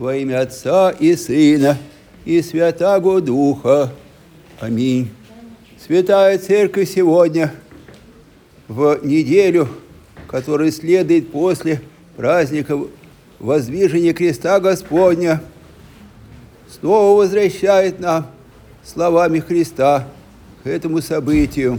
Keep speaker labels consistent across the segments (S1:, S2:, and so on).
S1: во имя Отца и Сына и Святаго Духа. Аминь. Святая Церковь сегодня, в неделю, которая следует после праздника Воздвижения Креста Господня, снова возвращает нам словами Христа к этому событию.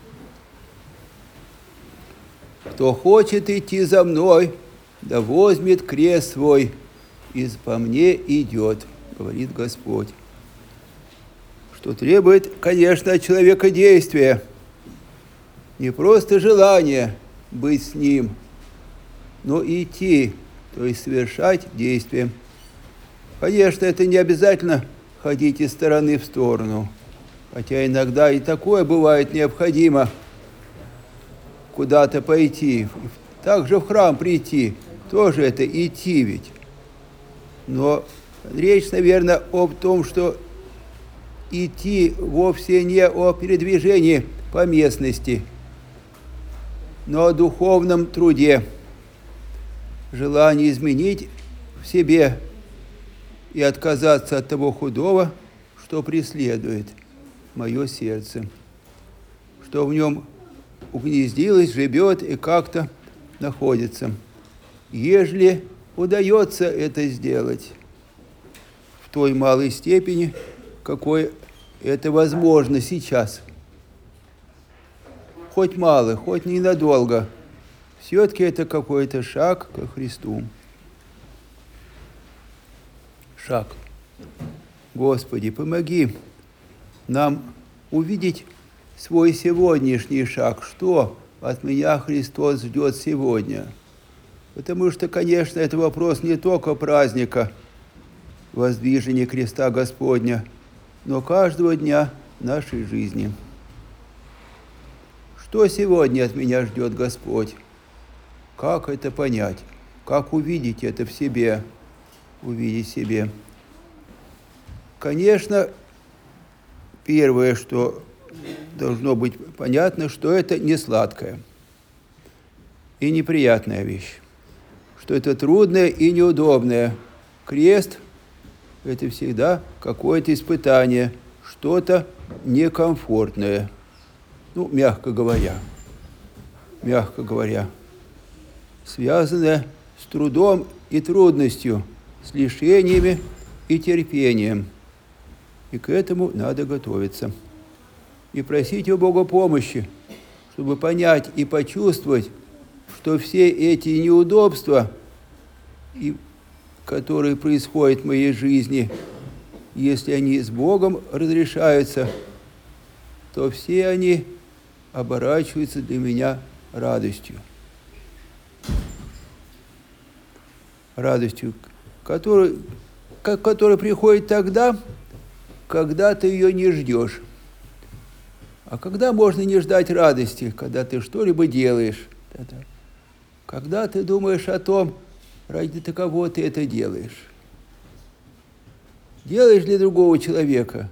S1: «Кто хочет идти за мной, да возьмет крест свой, и по мне идет», говорит Господь. Что требует, конечно, от человека действия. Не просто желание быть с Ним, но идти, то есть совершать действия. Конечно, это не обязательно ходить из стороны в сторону, хотя иногда и такое бывает необходимо куда-то пойти. Также в храм прийти, тоже это идти ведь. Но речь, наверное, об том, что идти вовсе не о передвижении по местности, но о духовном труде, желании изменить в себе и отказаться от того худого, что преследует мое сердце, что в нем угнездилось, живет и как-то находится. Ежели удается это сделать в той малой степени, какой это возможно сейчас, хоть мало, хоть ненадолго, все-таки это какой-то шаг ко Христу. Шаг. Господи, помоги нам увидеть свой сегодняшний шаг, что от меня Христос ждет сегодня. Потому что, конечно, это вопрос не только праздника Воздвижения Креста Господня, но каждого дня нашей жизни. Что сегодня от меня ждет Господь? Как это понять? Как увидеть это в себе? Увидеть в себе. Конечно, первое, что должно быть понятно, что это не сладкая и неприятная вещь, что это трудное и неудобное. Крест – это всегда какое-то испытание, что-то некомфортное, мягко говоря, связанное с трудом и трудностью, с лишениями и терпением. И к этому надо готовиться. И просить у Бога помощи, чтобы понять и почувствовать, что все эти неудобства, которые происходят в моей жизни, если они с Богом разрешаются, то все они оборачиваются для меня радостью. Радостью, которая приходит тогда, когда ты ее не ждешь. А когда можно не ждать радости? Когда ты что-либо делаешь. Когда ты думаешь о том, ради кого ты это делаешь. Делаешь для другого человека.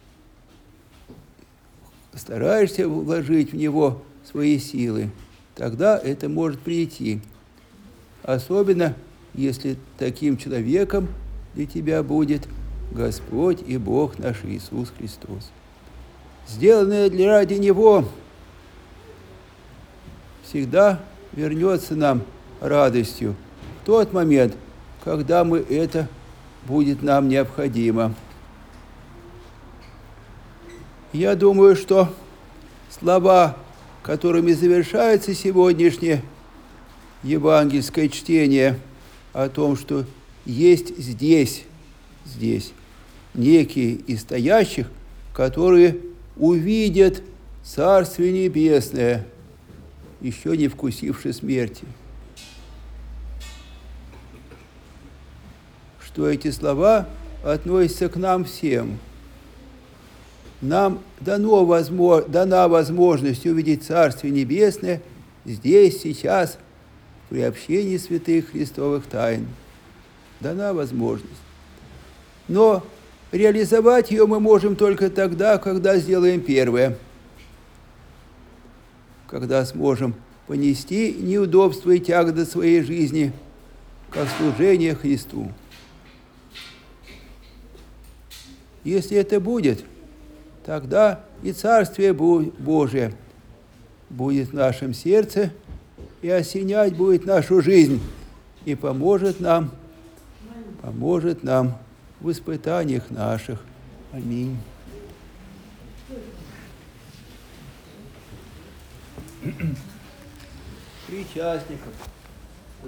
S1: Стараешься вложить в него свои силы. Тогда это может прийти. Особенно, если таким человеком для тебя будет Господь и Бог наш Иисус Христос. Сделанное ради Него всегда вернется нам радостью в тот момент, когда это будет нам необходимо. Я думаю, что слова, которыми завершается сегодняшнее евангельское чтение о том, что есть здесь некие из стоящих, которые увидят Царствие Небесное, еще не вкусивши смерти. Что эти слова относятся к нам всем. Нам дана возможность увидеть Царствие Небесное здесь, сейчас, при общении святых Христовых тайн. Дана возможность. Но реализовать ее мы можем только тогда, когда сделаем первое. Когда сможем понести неудобства и тяготы своей жизни, как служение Христу. Если это будет, тогда и Царствие Божие будет в нашем сердце и осенять будет нашу жизнь и поможет нам в испытаниях наших. Аминь. Причастников.